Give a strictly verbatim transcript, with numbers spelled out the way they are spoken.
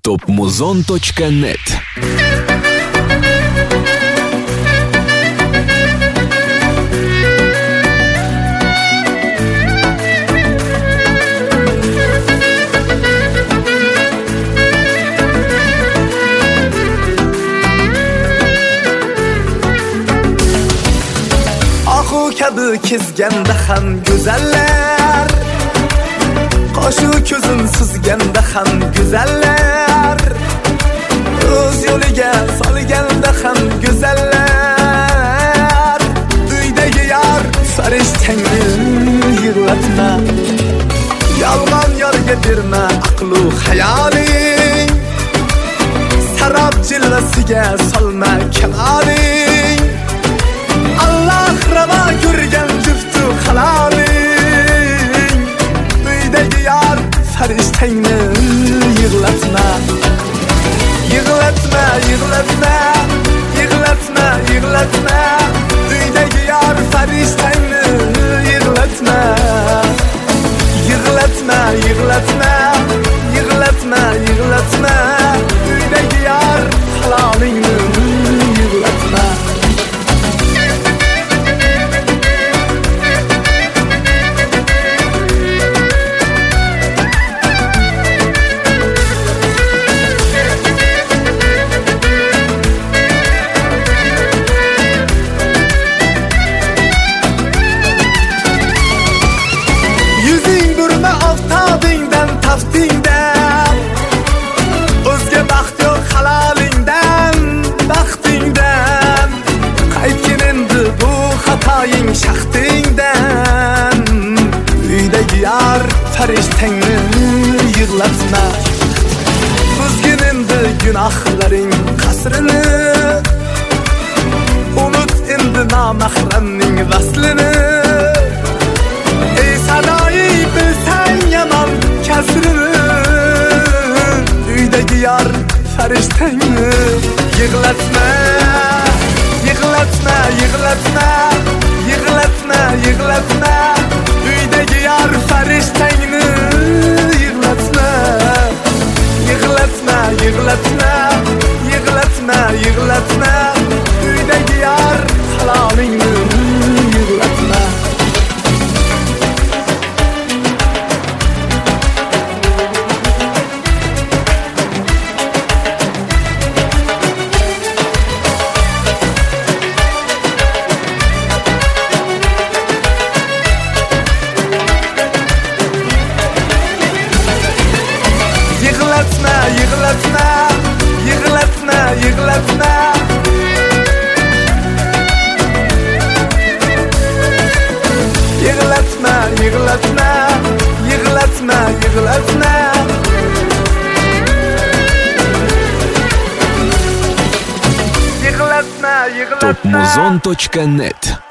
топ музон точка нет. Ahu kabi kezganda ham go'zallar, qoshu ko'zin suzganda ham go'zallar, o'z yo'liga solganda ham go'zallar. Uydagi yar farishtangni yig'latma, yolg'on yorga berma aqlu hayoling, sarab jilvasiga solma kamaling. Allah rava ko'rgan juftu haloling, uydagi yar farishtangni yig'latma, yig'latma, yig'latma, yig'latma, yig'latma, uydagi yar farishtangni yig'latma, yig'latma, yig'latma, yig'latma, yig'latma, uydagi yar halolingni yig'latma. Taftingdan o'zga baxt yo'q halolingdan, baxtingdan qaytgin endi bu xatoying shaxtingdan. Uydagi yar farishtangni yig'latma, buzgin endi gunohlaring qasrini, unut endi nomahramning vaslini. Ey sadoyi bilsang yomon kasrini, uydagi yar farishtangni yig'latma, yig'latma, yig'latma, yig'latma, yig'latma, uydagi yar farishtangni yig'latma, yig'latma, yig'latma, yig'latma, yig'latma, uydagi yar halolingni yig'latma. Yig'latma, yig'latma, yig'latma, yig'latma, yig'latma, yig'latma, yig'latma, yig'latma. топ музон точка нет.